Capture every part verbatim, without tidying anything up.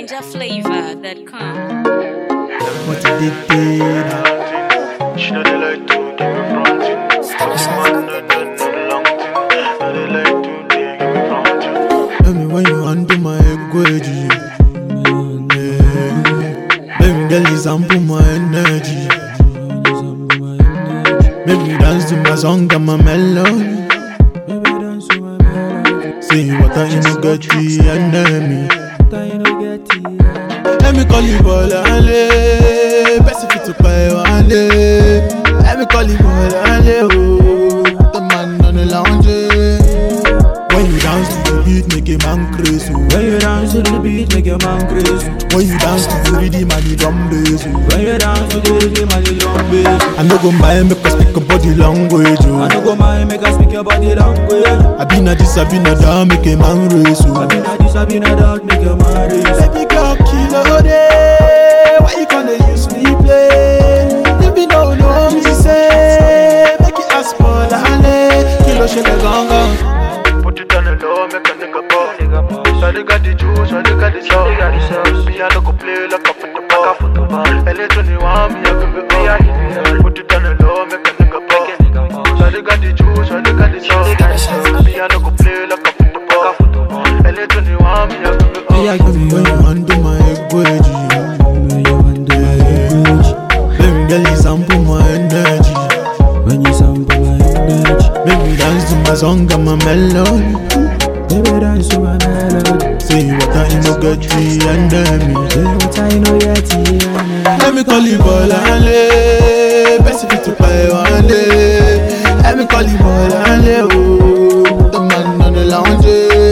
Ninja flavor that come. What you did there? She know they like to give me fronting. Man, no, no, no, long thing. Know they like to give me fronting. Baby, when you undo my equity, yeah. Baby, girl, is ample my energy. Baby, dance to my song and my melody. Say what I you no get the enemy. Let me call you Bolale, best if you to pay one day. Let me call you Bolale, oh, the man on the lounge. When you dance to the beat, make a man crazy. When you dance to the beat, make a man crazy. When you dance to the rhythm and the drum bass. When you dance to the rhythm and the drum bass. I no go mind make us speak a body language. I no go mind make us speak your body language. I been a this, I been a that, make a man race. I been a this, I been a that, make a man race. Baby girl, kilo day, why you gonna use me play? If you don't know me, say make it ask for the honey. Kilo shake a gong gong. Put it on the low, make a nigga ball. Shawty got the juice, shawty got the sauce. Me I no go play like a football. L A twenty-one, me I give it all. Put it on the low, make a nigga ball. Shawty got the juice, shawty got the sauce. Me I no go play like a football. L A twenty-one, me I give it all. Me I give you when you undo my equity. When you undo my equity. Baby girl, you sample my energy. When you sample my energy. Baby dance to my song and my melody. Baby dance to my melody. Say what I no get the enemy. Say what I know yet the enemy. Let me call you Bolale, best if you to pay one day. Let me call you Bolale, oh, the man on the lounge.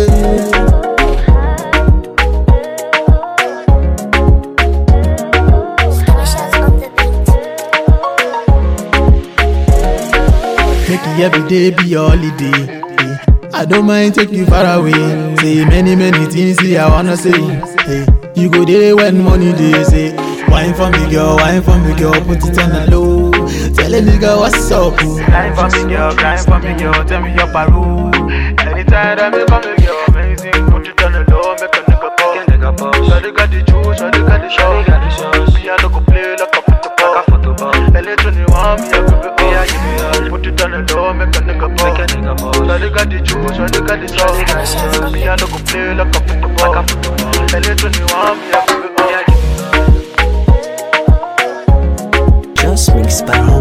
Make it every day be your holiday. I don't mind take you far away. Say many many things, see I wanna say. Hey, you go there when money they say. Wine for me girl, wine for me girl, put it on the low. Tell a nigga what's up. Grind for me girl, grind for me girl, tell me your parole. Anytime that me come me girl, amazing. Put it on the low, make a nigga ball. Shawty got the juice, shawty got the sauce. Me I no go play like a football. L A twenty-one, me I give it all. Put it on the low, make a nigga ball. Shawty got the juice, shawty got the sauce. Me I no go play like a football. L A twenty-one, me I give it all. Just mix by